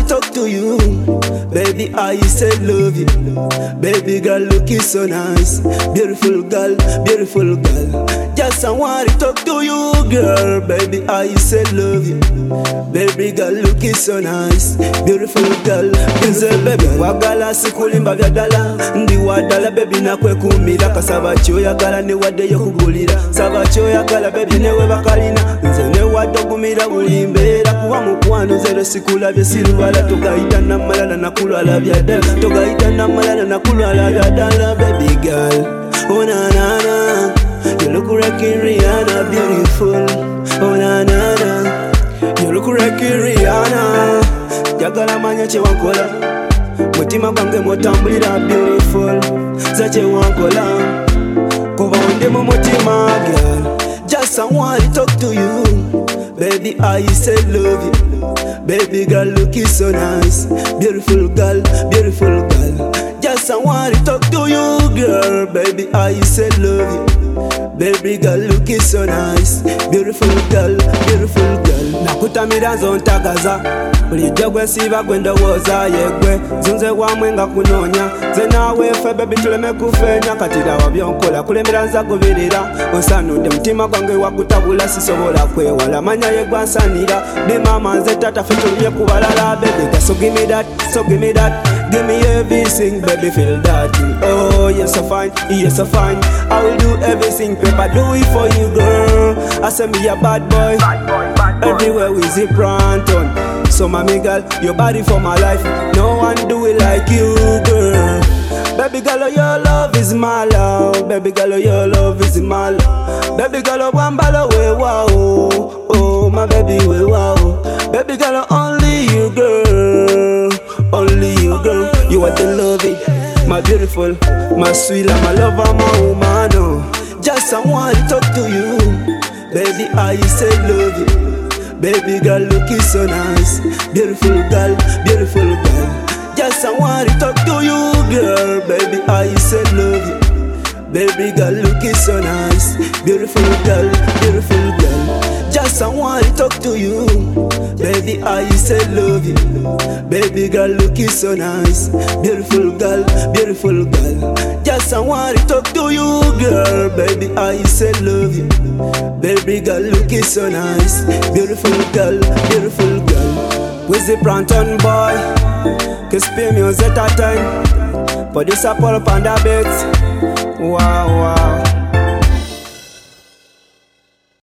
talk to you. Baby, I say love you. Baby girl, looking so nice. Beautiful girl, beautiful girl. Just I want to talk to you, girl. Baby, I say love you. Baby girl, looking so nice. Beautiful girl. Nze baby wagala sikulimba byadala. Ndi wadala baby nakwe kumira. Kasaba choyagala ne wadde yokugulira. Saba choyagala baby newe bakalina. Nze ne wadde gumira bulimbeera. Kuwa mukwano zero sikulabye silubala. Togayita namalala nakulwala byadala. Togayita namalala nakulwala byadala. Baby girl, oh na na na. You look like Rihanna, beautiful. Oh na na na. You look like Rihanna. Jagala manya che wankola. Mutima gwange motambulira, beautiful. Zache wankola. Kuba onde mu mutima, girl. Just I want to talk to you. Baby, I say love you. Baby girl, looking so nice. Beautiful girl, beautiful girl. Just I want to talk to you, girl. Baby, I say love you. Baby girl, looking so nice. Beautiful girl, beautiful girl. Nakutamira zontagaza. Bulijjo gwe siba gwe ndowooza yegwe. Zunze wamwe nga kunonya. Nze naawe ffe baby tuleme kufeenya. Katira wabyonkola kulembera nza goberera. Onsanudde mutima gwange wagutabula sisobola kwewala. Manya yegwa nsanira. Be mama nze tata ffe tulye ku balala. Baby so give me that, so give me that. Give me everything, baby, feel that. Oh, you're so fine, you're so fine. I will do everything, paper, do it for you, girl. I say me a bad boy, everywhere we zip Branton. So, mommy girl, your body for my life. No one do it like you, girl. Baby girl, your love is my love. Baby girl, your love is my love. Baby girl, one ball away, wow. Oh, my baby, wow. Baby girl, only you, girl. Only you, girl. You are the love, my beautiful, my sweet, my lover, my woman. Oh. Just I want to talk to you. Baby, I say love you. Baby girl, looking so nice. Beautiful girl, beautiful girl. Just I want to talk to you, girl. Baby, I say love you. Baby girl, looking so nice. Beautiful girl, beautiful girl. Just I want to talk to you. Baby, I say love you. Baby girl, looking so nice. Beautiful girl, beautiful girl. Just I want to talk to you, girl. Baby, I say love you. Baby girl, looking so nice. Beautiful girl, beautiful girl. With the Branton boy, que spin music at time. For this Apollo Panda beats. Wow.